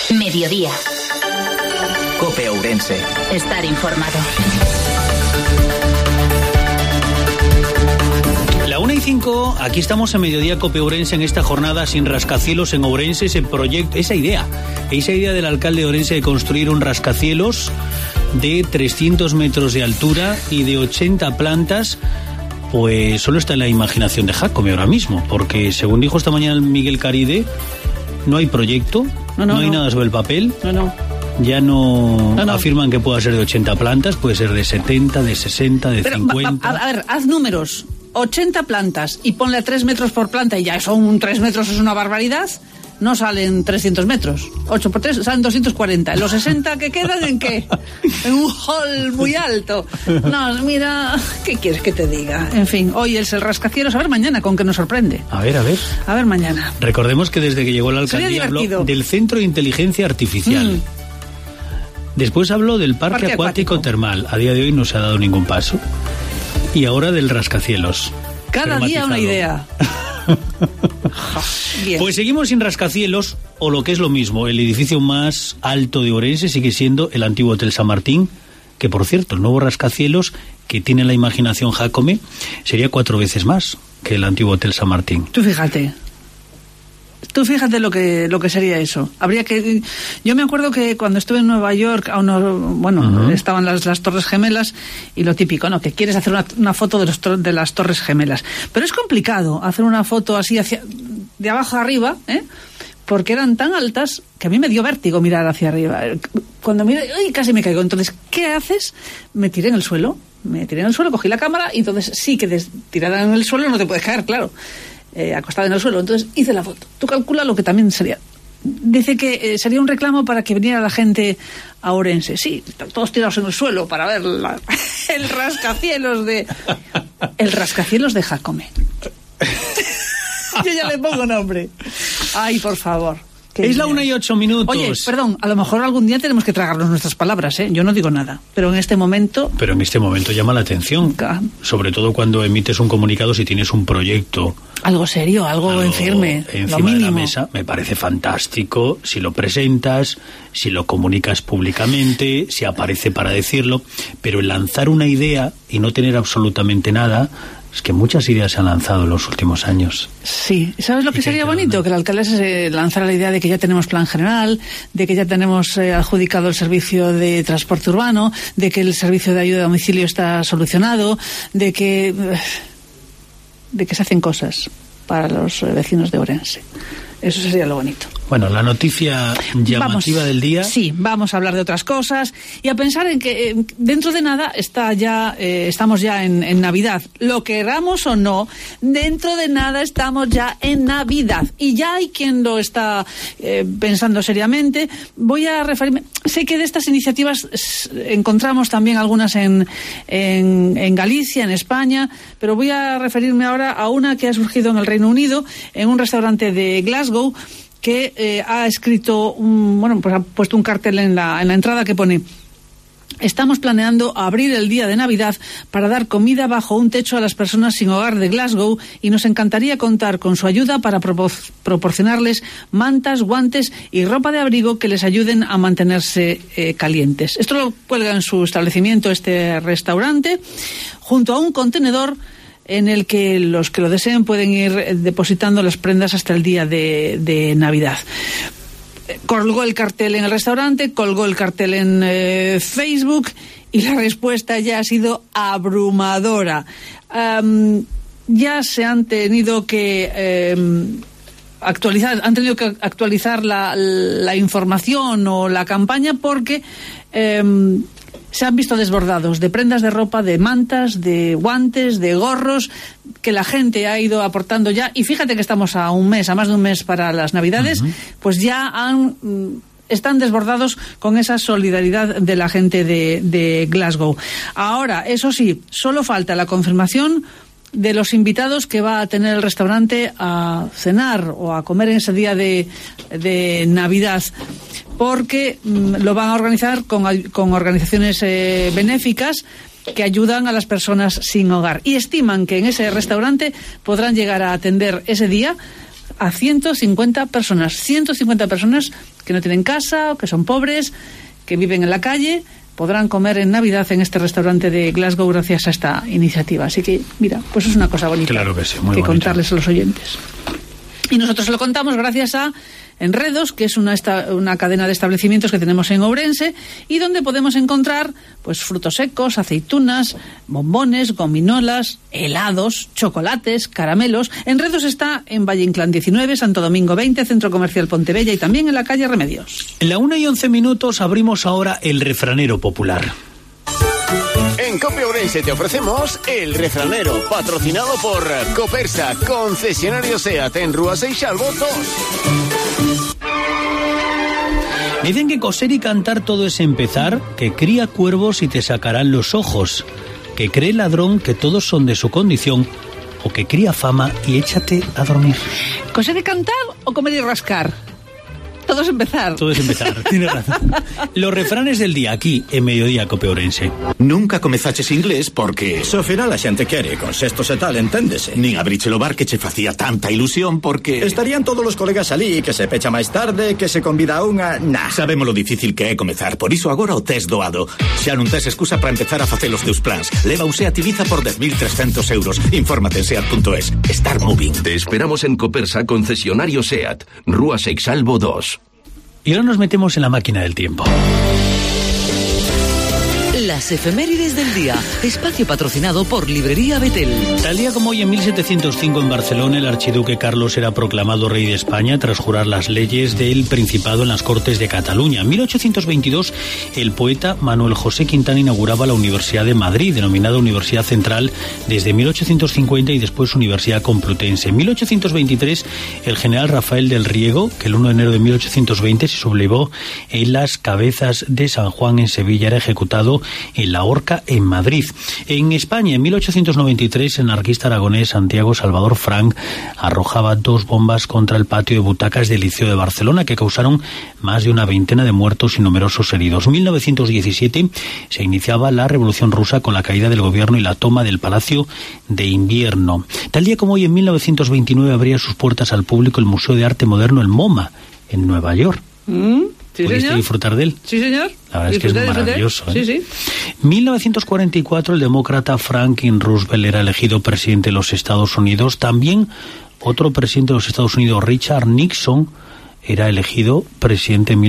Mediodía. COPE Ourense. Estar informado. La 1:05, aquí estamos en Mediodía COPE Ourense en esta jornada sin rascacielos en Ourense, ese proyecto, esa idea del alcalde de Ourense de construir un rascacielos de 300 metros de altura y de 80 plantas, pues solo está en la imaginación de Jácome ahora mismo, porque según dijo esta mañana Miguel Caride, no hay proyecto, no hay nada sobre el papel. Ya no afirman que pueda ser de 80 plantas, puede ser de 70, de 60, de 50. A ver, haz números. 80 plantas y ponle a 3 metros por planta y ya son 3 metros, es una barbaridad. No salen 300 metros. 8 por 3 salen 240. ¿Los 60 que quedan en qué? En un hall muy alto. No, mira, ¿qué quieres que te diga? En fin, hoy es el rascacielos. A ver mañana con qué nos sorprende. A ver. A ver mañana. Recordemos que desde que llegó la alcaldía habló del Centro de Inteligencia Artificial. Después habló del Parque Acuático Termal. A día de hoy no se ha dado ningún paso. Y ahora del rascacielos. Cada día una idea. Bien. Pues seguimos sin rascacielos, o lo que es lo mismo, el edificio más alto de Ourense sigue siendo el antiguo Hotel San Martín, que por cierto, el nuevo rascacielos que tiene la imaginación Jácome sería 4 veces más que el antiguo Hotel San Martín. Tú fíjate lo que sería eso. Habría que... Yo me acuerdo que cuando estuve en Nueva York, estaban las Torres Gemelas y lo típico, ¿no? Que quieres hacer una foto de las Torres Gemelas. Pero es complicado hacer una foto así de abajo a arriba, porque eran tan altas que a mí me dio vértigo mirar hacia arriba. Cuando miré, casi me caigo. Entonces, ¿qué haces? Me tiré en el suelo, cogí la cámara y entonces sí que tirada en el suelo no te puedes caer, claro. Acostada en el suelo, entonces hice la foto. Tú calcula lo que también sería. Dice que sería un reclamo para que viniera la gente a Ourense. Sí, todos tirados en el suelo para ver el rascacielos de Jácome. Yo ya le pongo nombre. Ay, por favor. Es la 1:08. Oye, perdón, a lo mejor algún día tenemos que tragarnos nuestras palabras, Yo no digo nada, pero en este momento llama la atención, sobre todo cuando emites un comunicado si tienes un proyecto. Algo serio, algo en firme, encima lo mínimo. de la mesa, me parece fantástico si lo presentas, si lo comunicas públicamente, si aparece para decirlo, pero el lanzar una idea y no tener absolutamente nada... Es que muchas ideas se han lanzado en los últimos años. Sí, ¿sabes lo que sería bonito? Que el alcalde se lanzara la idea de que ya tenemos plan general, de que ya tenemos adjudicado el servicio de transporte urbano, de que el servicio de ayuda a domicilio está solucionado, de que se hacen cosas para los vecinos de Ourense. Eso sería lo bonito. Bueno, la noticia llamativa del día. Sí, vamos a hablar de otras cosas y a pensar en que dentro de nada estamos ya en Navidad. Lo queramos o no, dentro de nada estamos ya en Navidad. Y ya hay quien lo está pensando seriamente. Voy a referirme... Sé que de estas iniciativas encontramos también algunas en Galicia, en España, pero voy a referirme ahora a una que ha surgido en el Reino Unido, en un restaurante de Glasgow, que ha escrito ha puesto un cartel en la entrada que pone: estamos planeando abrir el día de Navidad para dar comida bajo un techo a las personas sin hogar de Glasgow y nos encantaría contar con su ayuda para proporcionarles mantas, guantes y ropa de abrigo que les ayuden a mantenerse calientes. Esto lo cuelga en su establecimiento, este restaurante, junto a un contenedor en el que los que lo deseen pueden ir depositando las prendas hasta el día de Navidad. Colgó el cartel en el restaurante, colgó el cartel en Facebook y la respuesta ya ha sido abrumadora. Ya se han tenido que actualizar la información o la campaña porque se han visto desbordados de prendas de ropa, de mantas, de guantes, de gorros, que la gente ha ido aportando ya. Y fíjate que estamos a más de un mes para las Navidades, pues ya están desbordados con esa solidaridad de la gente de Glasgow. Ahora, eso sí, solo falta la confirmación de los invitados que va a tener el restaurante a cenar o a comer en ese día de Navidad, porque lo van a organizar con organizaciones benéficas que ayudan a las personas sin hogar, y estiman que en ese restaurante podrán llegar a atender ese día a 150 personas. 150 personas que no tienen casa, o que son pobres, que viven en la calle, podrán comer en Navidad en este restaurante de Glasgow gracias a esta iniciativa. Así que, mira, pues es una cosa bonita. Claro que sí, muy que bonita. Contarles a los oyentes. Y nosotros se lo contamos gracias a Enredos, que es una cadena de establecimientos que tenemos en Ourense y donde podemos encontrar pues frutos secos, aceitunas, bombones, gominolas, helados, chocolates, caramelos. Enredos está en Valle Inclán 19, Santo Domingo 20, Centro Comercial Pontebella y también en la calle Remedios. En la 1:11 abrimos ahora el refranero popular. En COPE Ourense te ofrecemos El Refranero, patrocinado por Copersa, concesionario SEAT en Rúa Seixalbo 2. Dicen que coser y cantar todo es empezar, que cría cuervos y te sacarán los ojos, que cree ladrón que todos son de su condición, o que cría fama y échate a dormir. ¿Coser y cantar o comer y rascar? Todo es empezar. Todo es empezar, tienes razón. Los refranes del día, aquí, en Mediodía Cope Ourense. Nunca comezaches inglés porque so final a xente quere, con sextos e tal, enténdese. Nin abriche o bar que che facía tanta ilusión porque estarían todos os colegas alí, que se pecha máis tarde, que se convida a unha... Nah, sabemos lo difícil que é comezar, por iso agora o tes doado. Xa non tes excusa para empezar a facer os teus plans. Leva un SEAT Ibiza por 10.300 euros. Infórmate en SEAT.es. Start moving. Te esperamos en Copersa, concesionario SEAT, Rúa Seixalbo 2. Y ahora nos metemos en la máquina del tiempo. Las efemérides del día. Espacio patrocinado por Librería Betel. Tal día como hoy, en 1705, en Barcelona, el archiduque Carlos era proclamado rey de España tras jurar las leyes del Principado en las Cortes de Cataluña. En 1822, el poeta Manuel José Quintana inauguraba la Universidad de Madrid, denominada Universidad Central desde 1850 y después Universidad Complutense. En 1823, el general Rafael del Riego, que el 1 de enero de 1820 se sublevó en las Cabezas de San Juan en Sevilla, era ejecutado en la horca en Madrid. En España, en 1893, el anarquista aragonés Santiago Salvador Frank arrojaba 2 bombas contra el patio de butacas del Liceo de Barcelona que causaron más de una veintena de muertos y numerosos heridos. En 1917 se iniciaba la Revolución Rusa con la caída del gobierno y la toma del Palacio de Invierno. Tal día como hoy, en 1929, abría sus puertas al público el Museo de Arte Moderno, el MoMA, en Nueva York. ¿Sí, ¿Pudiste señor? disfrutar de él? Sí, señor. La verdad es que es maravilloso. Sí, sí. 1944, el demócrata Franklin Roosevelt era elegido presidente de los Estados Unidos. También otro presidente de los Estados Unidos, Richard Nixon, era elegido presidente en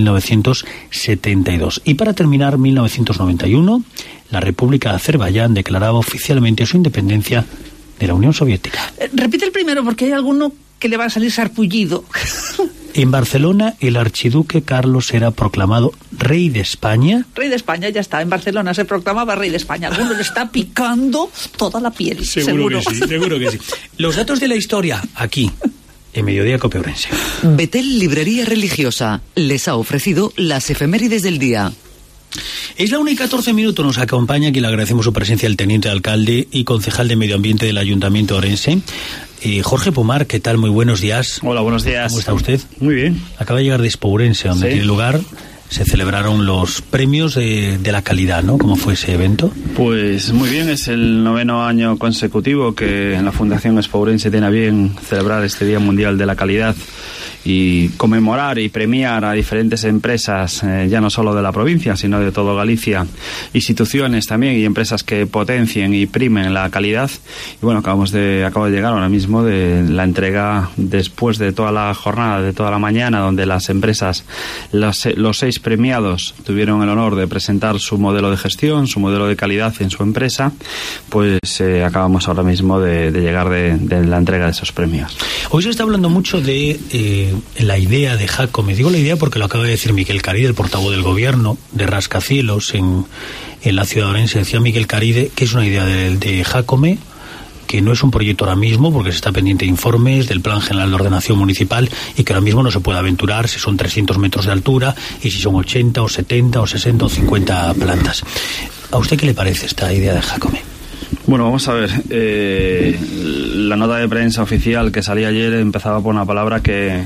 1972. Y para terminar, 1991, la República de Azerbaiyán declaraba oficialmente su independencia de la Unión Soviética. Repite el primero porque hay alguno que le va a salir sarpullido. En Barcelona, el archiduque Carlos era proclamado rey de España. Rey de España, ya está. En Barcelona se proclamaba rey de España. Alguno le está picando toda la piel, seguro. Que sí, seguro que sí. Los datos de la historia, aquí, en Mediodía Cope Ourense. Betel Librería Religiosa les ha ofrecido las efemérides del día. Es la 1:14, nos acompaña, aquí le agradecemos su presencia, el teniente alcalde y concejal de Medio Ambiente del Ayuntamiento de Ourense, Jorge Pomar. ¿Qué tal? Muy buenos días. Hola, buenos días. ¿Cómo está usted? Muy bien. Acaba de llegar de Expo Ourense, donde tiene lugar, se celebraron los premios de la calidad, ¿no? ¿Cómo fue ese evento? Pues muy bien, es el 9º año consecutivo que la Fundación Expo Ourense tiene a bien celebrar este Día Mundial de la Calidad y conmemorar y premiar a diferentes empresas, ya no solo de la provincia, sino de todo Galicia, instituciones también y empresas que potencien y primen la calidad. Y bueno, acabo de llegar ahora mismo de la entrega, después de toda la jornada, de toda la mañana, donde las empresas, los 6 premiados tuvieron el honor de presentar su modelo de gestión, su modelo de calidad en su empresa. Pues acabamos ahora mismo de llegar de la entrega de esos premios. Hoy se está hablando mucho de la idea de Jacome. Digo la idea porque lo acaba de decir Miquel Caride, el portavoz del gobierno, de rascacielos en la ciudad de Ourense. Decía Miquel Caride que es una idea de Jacome, que no es un proyecto ahora mismo porque se está pendiente de informes del Plan General de Ordenación Municipal y que ahora mismo no se puede aventurar si son 300 metros de altura y si son 80 o 70 o 60 o 50 plantas. ¿A usted qué le parece esta idea de Jacome? Bueno, vamos a ver. La nota de prensa oficial que salía ayer empezaba por una palabra que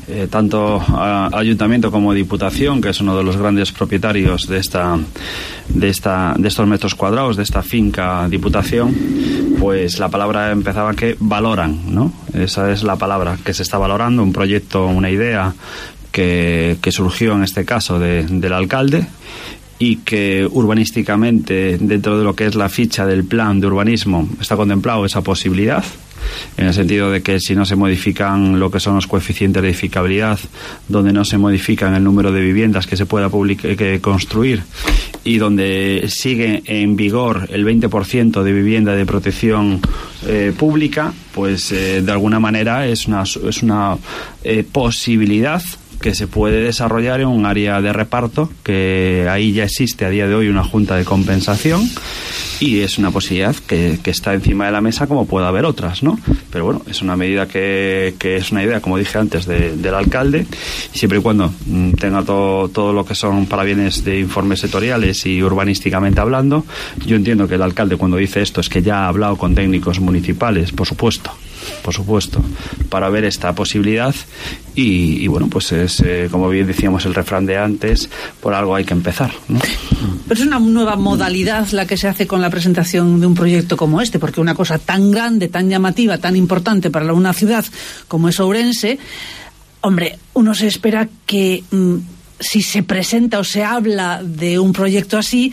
tanto Ayuntamiento como Diputación, que es uno de los grandes propietarios de estos metros cuadrados, de esta finca Diputación, pues la palabra empezaba que valoran, ¿no? Esa es la palabra que se está valorando, un proyecto, una idea que surgió en este caso del alcalde, y que urbanísticamente, dentro de lo que es la ficha del plan de urbanismo, está contemplado esa posibilidad, en el sentido de que si no se modifican lo que son los coeficientes de edificabilidad, donde no se modifican el número de viviendas que se pueda construir, y donde sigue en vigor el 20% de vivienda de protección pública, pues de alguna manera es una posibilidad que se puede desarrollar en un área de reparto, que ahí ya existe a día de hoy una junta de compensación, y es una posibilidad que está encima de la mesa, como puede haber otras, ¿no? Pero bueno, es una medida que es una idea, como dije antes, del alcalde, y siempre y cuando tenga todo lo que son parabienes de informes sectoriales y urbanísticamente hablando, yo entiendo que el alcalde, cuando dice esto, es que ya ha hablado con técnicos municipales, por supuesto, para ver esta posibilidad, y bueno, pues es, como bien decíamos el refrán de antes, por algo hay que empezar, ¿no? Pero es una nueva modalidad la que se hace con la presentación de un proyecto como este, porque una cosa tan grande, tan llamativa, tan importante para una ciudad como es Ourense, hombre, uno se espera que si se presenta o se habla de un proyecto así,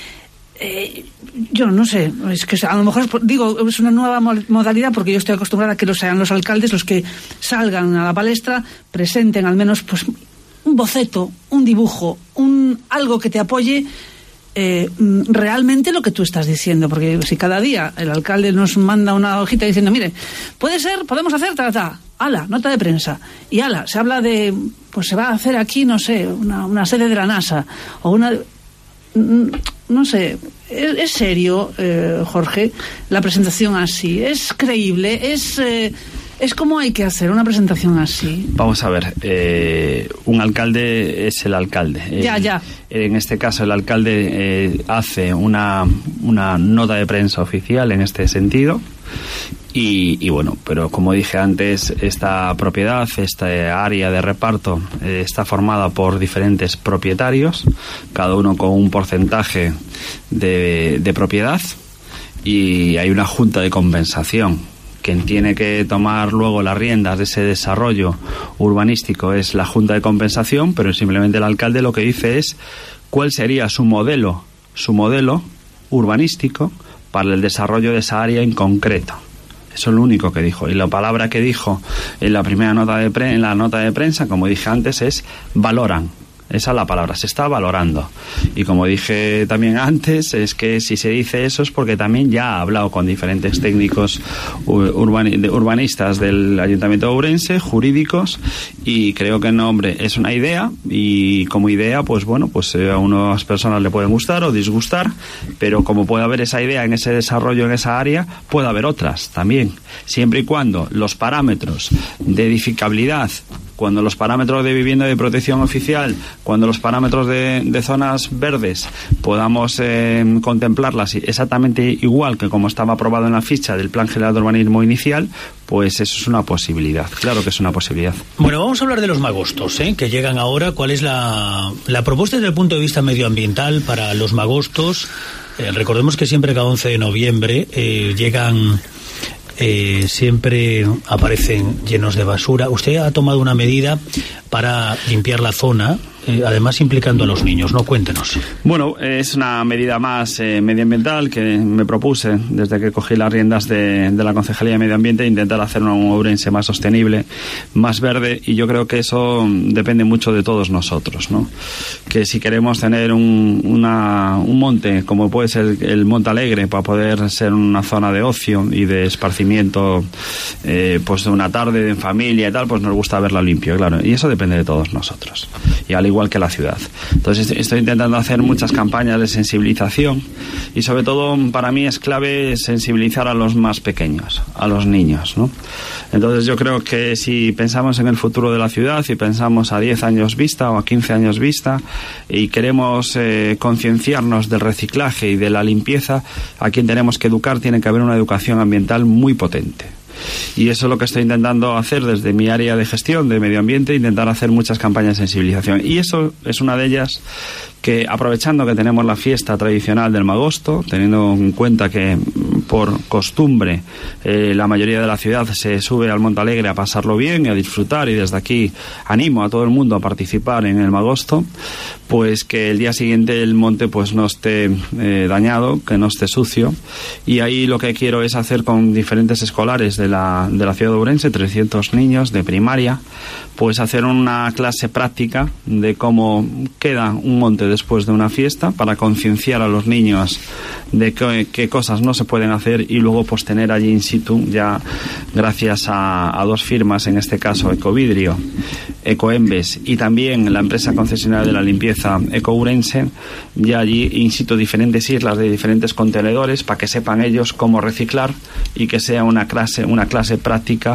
yo no sé, es que a lo mejor digo, es una nueva modalidad, porque yo estoy acostumbrada a que sean los alcaldes los que salgan a la palestra, presenten al menos pues un boceto, un dibujo, algo que te apoye realmente lo que tú estás diciendo, porque si cada día el alcalde nos manda una hojita diciendo, mire, puede ser, podemos hacer, ala, nota de prensa, y ala, se habla de, pues se va a hacer aquí, no sé, una sede de la NASA, o una... No sé, ¿es serio, Jorge, la presentación así? ¿Es creíble? ¿Es como hay que hacer una presentación así? Vamos a ver, un alcalde es el alcalde. Ya. En este caso, el alcalde hace una nota de prensa oficial en este sentido. Y bueno, pero como dije antes, esta propiedad, esta área de reparto está formada por diferentes propietarios, cada uno con un porcentaje de propiedad, y hay una junta de compensación. Quien tiene que tomar luego las riendas de ese desarrollo urbanístico es la junta de compensación, pero simplemente el alcalde lo que dice es cuál sería su modelo urbanístico para el desarrollo de esa área en concreto. Eso es lo único que dijo. Y la palabra que dijo en la primera nota de prensa, como dije antes, es valoran. Esa es la palabra, se está valorando. Y como dije también antes, es que si se dice eso es porque también ya ha hablado con diferentes técnicos urbanistas del Ayuntamiento de Ourense, jurídicos, y creo que no, hombre, es una idea, y como idea, pues bueno, pues a unas personas le pueden gustar o disgustar, pero como puede haber esa idea en ese desarrollo, en esa área, puede haber otras también, siempre y cuando los parámetros de edificabilidad, cuando los parámetros de vivienda de protección oficial, cuando los parámetros de zonas verdes podamos contemplarlas exactamente igual que como estaba aprobado en la ficha del Plan General de Urbanismo inicial, pues eso es una posibilidad, claro que es una posibilidad. Bueno, vamos a hablar de los magostos, que llegan ahora. ¿Cuál es la propuesta desde el punto de vista medioambiental para los magostos? Recordemos que siempre cada 11 de noviembre llegan... siempre aparecen llenos de basura. Usted ha tomado una medida para limpiar la zona, además implicando a los niños, ¿no? Cuéntenos. Bueno, es una medida más medioambiental que me propuse desde que cogí las riendas de la Concejalía de Medio Ambiente, intentar hacer un Ourense más sostenible, más verde, y yo creo que eso depende mucho de todos nosotros, ¿no? Que si queremos tener un monte como puede ser el Monte Alegre, para poder ser una zona de ocio y de esparcimiento, pues de una tarde en familia y tal, pues nos gusta verla limpio, claro, y eso depende de todos nosotros, y al igual que la ciudad. Entonces estoy intentando hacer muchas campañas de sensibilización, y sobre todo para mí es clave sensibilizar a los más pequeños, a los niños, ¿no? Entonces yo creo que si pensamos en el futuro de la ciudad y pensamos a 10 años vista o a 15 años vista y queremos concienciarnos del reciclaje y de la limpieza, a quien tenemos que educar tiene que haber una educación ambiental muy potente. Y eso es lo que estoy intentando hacer desde mi área de gestión de medio ambiente, intentar hacer muchas campañas de sensibilización. Y eso es una de ellas, que aprovechando que tenemos la fiesta tradicional del Magosto, teniendo en cuenta que por costumbre la mayoría de la ciudad se sube al Montalegre a pasarlo bien y a disfrutar, y desde aquí animo a todo el mundo a participar en el Magosto, pues que el día siguiente el monte pues no esté dañado, que no esté sucio. Y ahí lo que quiero es hacer con diferentes escolares de la ciudad de Ourense, 300 niños de primaria, pues hacer una clase práctica de cómo queda un monte después de una fiesta, para concienciar a los niños de qué cosas no se pueden hacer, y luego pues tener allí in situ, ya gracias a dos firmas, en este caso Ecovidrio, Ecoembes y también la empresa concesionaria de la limpieza Eco Ourense, ya allí in situ diferentes islas de diferentes contenedores, para que sepan ellos cómo reciclar, y que sea una clase práctica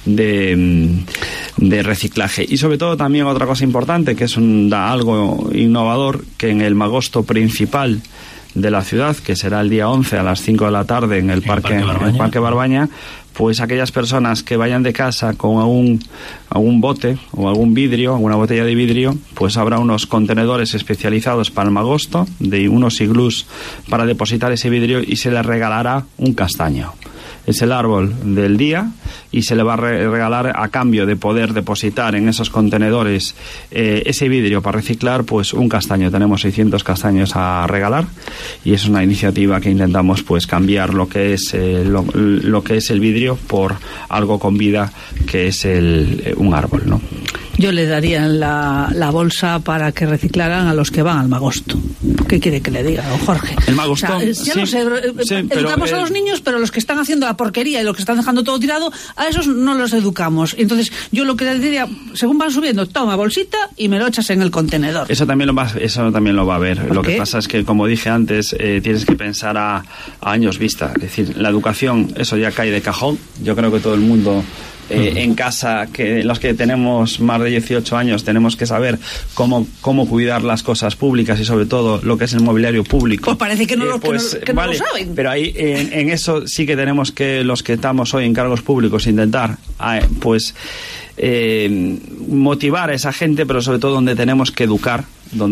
de reciclaje. Y sobre todo también otra cosa importante, que es algo innovador, que en el Magosto principal de la ciudad, que será el día 11 a las 5 de la tarde en el Parque Barbaña, pues aquellas personas que vayan de casa con algún bote o algún vidrio, alguna botella de vidrio, pues habrá unos contenedores especializados para el Magosto, de unos iglús para depositar ese vidrio, y se les regalará un castaño. Es el árbol del día, y se le va a regalar, a cambio de poder depositar en esos contenedores ese vidrio para reciclar, pues un castaño. Tenemos 600 castaños a regalar, y es una iniciativa que intentamos pues cambiar lo que es lo que es el vidrio por algo con vida, que es un árbol, ¿no? Yo le daría la bolsa para que reciclaran a los que van al Magosto. ¿Qué quiere que le diga, don Jorge? El Magosto, ya no sé, educamos a los niños, pero los que están haciendo la porquería y los que están dejando todo tirado, a esos no los educamos. Entonces, yo lo que le diría, según van subiendo, toma bolsita y me lo echas en el contenedor. Eso también lo va a ver. Lo que pasa es que, como dije antes, tienes que pensar a años vista. Es decir, la educación, eso ya cae de cajón. Yo creo que todo el mundo en casa, que los que tenemos más de 18 años tenemos que saber cómo cuidar las cosas públicas, y sobre todo lo que es el mobiliario público. Pues parece que no lo saben. Pero ahí en eso sí que tenemos que, los que estamos hoy en cargos públicos, intentar motivar a esa gente, pero sobre todo donde tenemos que educar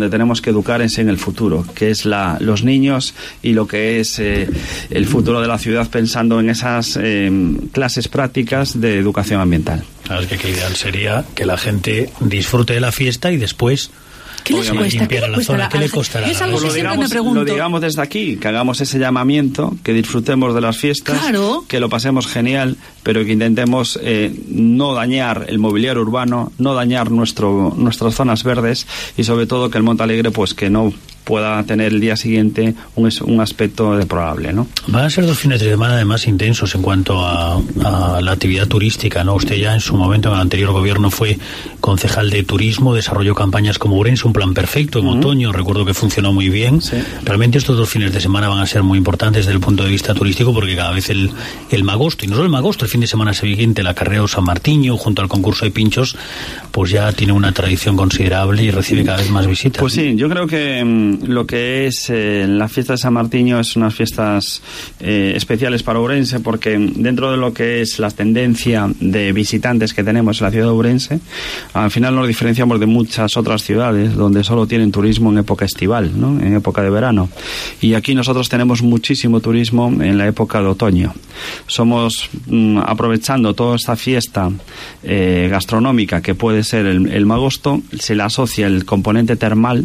es en el futuro, que es los niños, y lo que es el futuro de la ciudad, pensando en esas clases prácticas de educación ambiental. Claro, es que ideal sería que la gente disfrute de la fiesta y después ¿qué les cuesta? ¿Qué le costará? Es algo que siempre me pregunto. Lo digamos desde aquí, que hagamos ese llamamiento, que disfrutemos de las fiestas, claro, que lo pasemos genial, pero que intentemos no dañar el mobiliario urbano, no dañar nuestras zonas verdes, y sobre todo que el Montalegre pues que no pueda tener el día siguiente un aspecto deplorable, ¿no? Van a ser 2 fines de semana además intensos en cuanto a la actividad turística, ¿no? Usted ya en su momento, en el anterior gobierno, fue concejal de turismo, desarrolló campañas como Ourense, un plan perfecto en otoño, recuerdo que funcionó muy bien. Sí. Realmente estos 2 fines de semana van a ser muy importantes desde el punto de vista turístico, porque cada vez el Magosto, y no solo el Magosto, el fin de semana siguiente, el acarreo San Martiño, junto al concurso de pinchos, pues ya tiene una tradición considerable y recibe cada vez más visitas. Pues sí, yo creo que lo que es la fiesta de San Martiño es unas fiestas especiales para Ourense, porque dentro de lo que es la tendencia de visitantes que tenemos en la ciudad de Ourense, al final nos diferenciamos de muchas otras ciudades donde solo tienen turismo en época estival, ¿no? En época de verano. Y aquí nosotros tenemos muchísimo turismo en la época de otoño. Somos, aprovechando toda esta fiesta gastronómica que puede ser el Magosto, se le asocia el componente termal,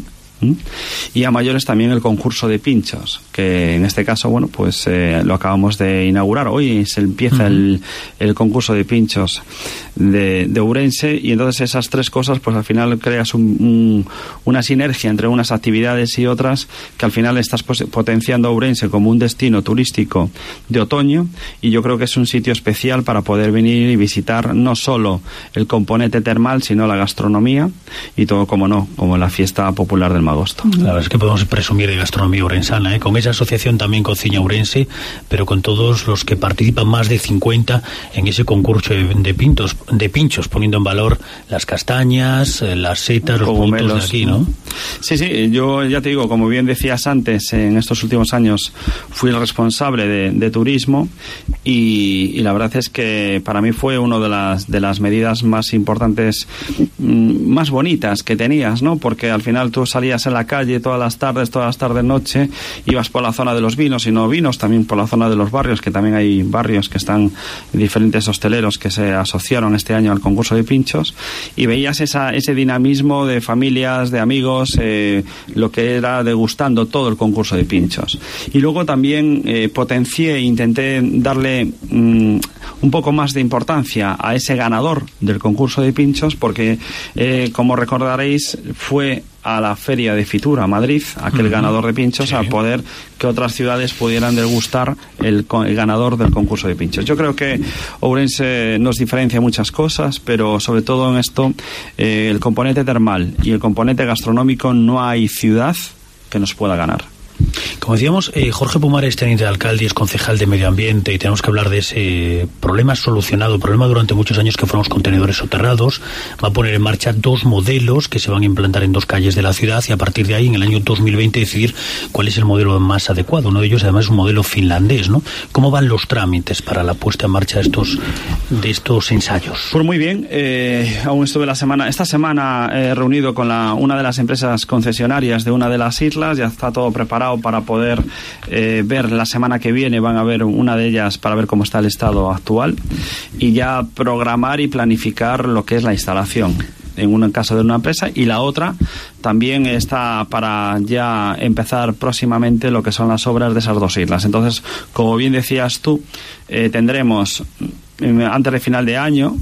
y a mayores también el concurso de pinchos, que en este caso, bueno, pues lo acabamos de inaugurar. Hoy se empieza el concurso de pinchos de Ourense, y entonces esas 3 cosas, pues al final creas una sinergia entre unas actividades y otras, que al final estás potenciando a Ourense como un destino turístico de otoño, y yo creo que es un sitio especial para poder venir y visitar no solo el componente termal, sino la gastronomía y todo, como la fiesta popular del Magosto. La verdad es que podemos presumir de gastronomía ourensana, con esa asociación también Cociña Ourense, pero con todos los que participan, más de 50 en ese concurso de pinchos, poniendo en valor las castañas, las setas, los productos de aquí, ¿no? Sí, yo ya te digo, como bien decías antes, en estos últimos años fui el responsable de turismo y la verdad es que para mí fue una de las medidas más importantes, más bonitas que tenías, ¿no? Porque al final tú salías en la calle todas las tardes, noche, ibas por la zona de los vinos y no vinos, también por la zona de los barrios, que también hay barrios que están diferentes hosteleros que se asociaron este año al concurso de pinchos, y veías ese dinamismo de familias, de amigos, lo que era degustando todo el concurso de pinchos. Y luego también potencié e intenté darle un poco más de importancia a ese ganador del concurso de pinchos, porque como recordaréis, fue a la feria de Fitur a Madrid, aquel ganador de pinchos, a poder que otras ciudades pudieran degustar el ganador del concurso de pinchos. Yo creo que Ourense nos diferencia muchas cosas, pero sobre todo en esto, el componente termal y el componente gastronómico, no hay ciudad que nos pueda ganar. Como decíamos, Jorge Pumar es teniente de alcalde y es concejal de Medio Ambiente, y tenemos que hablar de ese problema solucionado, problema durante muchos años, que fueron los contenedores soterrados. Va a poner en marcha 2 modelos que se van a implantar en 2 calles de la ciudad, y a partir de ahí, en el año 2020, decidir cuál es el modelo más adecuado. Uno de ellos, además, es un modelo finlandés, ¿no? ¿Cómo van los trámites para la puesta en marcha de estos ensayos? Pues muy bien, aún estuve esta semana reunido con una de las empresas concesionarias de una de las islas. Ya está todo preparado para poder ver la semana que viene, van a ver una de ellas para ver cómo está el estado actual y ya programar y planificar lo que es la instalación en un caso de una empresa, y la otra también está para ya empezar próximamente lo que son las obras de esas 2 islas. Entonces, como bien decías tú, tendremos antes de final de año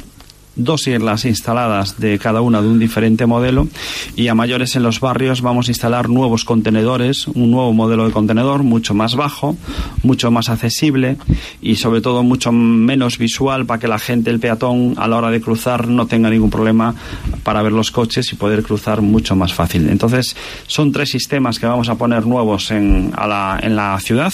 2 islas instaladas de cada una de un diferente modelo, y a mayores en los barrios vamos a instalar nuevos contenedores, un nuevo modelo de contenedor mucho más bajo, mucho más accesible y sobre todo mucho menos visual, para que la gente, el peatón, a la hora de cruzar no tenga ningún problema para ver los coches y poder cruzar mucho más fácil. Entonces son 3 sistemas que vamos a poner nuevos en la ciudad.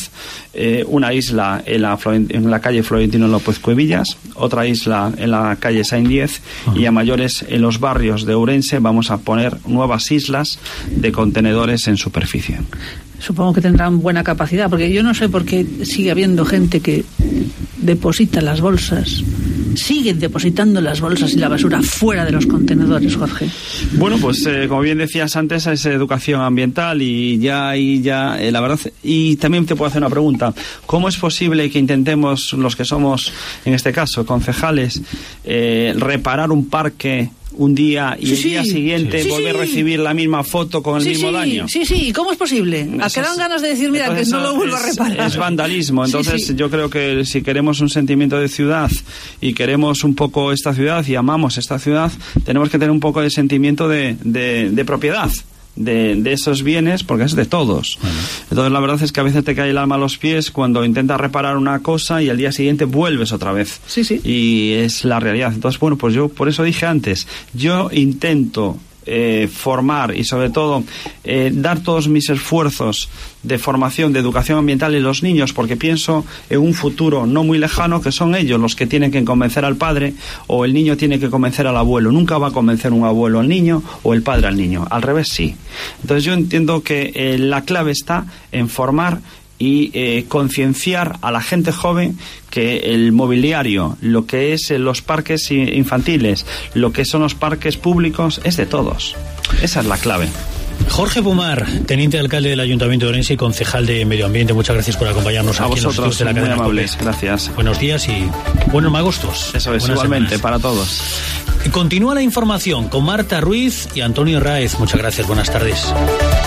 Una isla en la calle Florentino López Cuevillas, otra isla en la calle Saint 10, y a mayores en los barrios de Ourense vamos a poner nuevas islas de contenedores en superficie. Supongo que tendrán buena capacidad, porque yo no sé por qué sigue habiendo gente que deposita las bolsas, siguen depositando las bolsas y la basura fuera de los contenedores, Jorge. Bueno, pues como bien decías antes, es educación ambiental y ya la verdad. Y también te puedo hacer una pregunta: ¿cómo es posible que intentemos, los que somos en este caso concejales, reparar un parque un día y el día siguiente volver a recibir la misma foto con el mismo daño? Sí, ¿cómo es posible? ¿A qué dan ganas de decir, mira, que no lo vuelvo a reparar? Es vandalismo. Entonces yo creo que si queremos un sentimiento de ciudad y queremos un poco esta ciudad y amamos esta ciudad, tenemos que tener un poco de sentimiento de propiedad de esos bienes, porque es de todos. Bueno. Entonces la verdad es que a veces te cae el alma a los pies cuando intentas reparar una cosa y al día siguiente vuelves otra vez. Sí. Y es la realidad. Entonces, bueno, pues yo por eso dije antes, yo intento formar y sobre todo dar todos mis esfuerzos de formación, de educación ambiental en los niños, porque pienso en un futuro no muy lejano que son ellos los que tienen que convencer al padre, o el niño tiene que convencer al abuelo. Nunca va a convencer un abuelo al niño o el padre al niño, al revés sí. Entonces yo entiendo que la clave está en formar y concienciar a la gente joven que el mobiliario, lo que es los parques infantiles, lo que son los parques públicos, es de todos. Esa es la clave. Jorge Pumar, teniente de alcalde del Ayuntamiento de Ourense y concejal de Medio Ambiente, muchas gracias por acompañarnos aquí en los estudios de la cadena COPE. Gracias. Buenos días y buenos magostos. Eso es, buenas igualmente, semanas. para todos. Continúa la información con Marta Ruiz y Antonio Raez. Muchas gracias, buenas tardes.